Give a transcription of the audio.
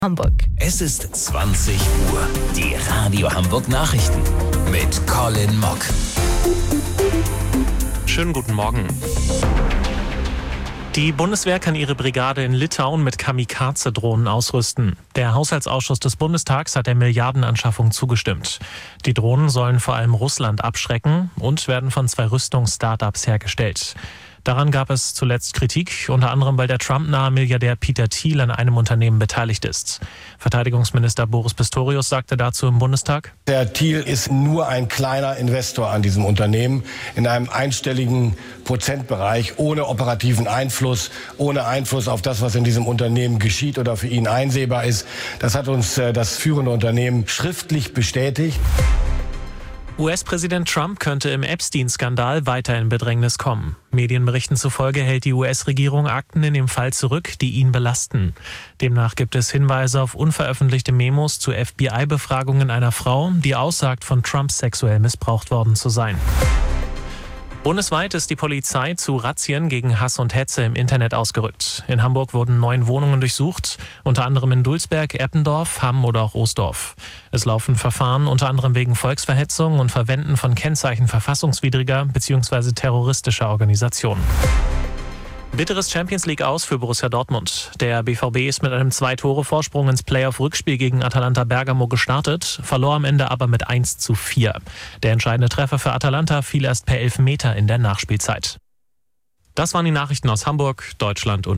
Hamburg. Es ist 20 Uhr. Die Radio Hamburg Nachrichten mit Colin Mock. Schönen guten Morgen. Die Bundeswehr kann ihre Brigade in Litauen mit Kamikaze-Drohnen ausrüsten. Der Haushaltsausschuss des Bundestags hat der Milliardenanschaffung zugestimmt. Die Drohnen sollen vor allem Russland abschrecken und werden von 2 Rüstungs-Startups hergestellt. Daran gab es zuletzt Kritik, unter anderem weil der Trump-nahe Milliardär Peter Thiel an einem Unternehmen beteiligt ist. Verteidigungsminister Boris Pistorius sagte dazu im Bundestag: Der Thiel ist nur ein kleiner Investor an diesem Unternehmen in einem einstelligen Prozentbereich, ohne operativen Einfluss, ohne Einfluss auf das, was in diesem Unternehmen geschieht oder für ihn einsehbar ist. Das hat uns das führende Unternehmen schriftlich bestätigt. US-Präsident Trump könnte im Epstein-Skandal weiter in Bedrängnis kommen. Medienberichten zufolge hält die US-Regierung Akten in dem Fall zurück, die ihn belasten. Demnach gibt es Hinweise auf unveröffentlichte Memos zu FBI-Befragungen einer Frau, die aussagt, von Trump sexuell missbraucht worden zu sein. Bundesweit ist die Polizei zu Razzien gegen Hass und Hetze im Internet ausgerückt. In Hamburg wurden 9 Wohnungen durchsucht, unter anderem in Dulsberg, Eppendorf, Hamm oder auch Oosdorf. Es laufen Verfahren unter anderem wegen Volksverhetzung und Verwenden von Kennzeichen verfassungswidriger bzw. terroristischer Organisationen. Bitteres Champions-League-Aus für Borussia Dortmund. Der BVB ist mit einem 2-Tore-Vorsprung ins Playoff-Rückspiel gegen Atalanta Bergamo gestartet, verlor am Ende aber mit 1:4. Der entscheidende Treffer für Atalanta fiel erst per Elfmeter in der Nachspielzeit. Das waren die Nachrichten aus Hamburg, Deutschland und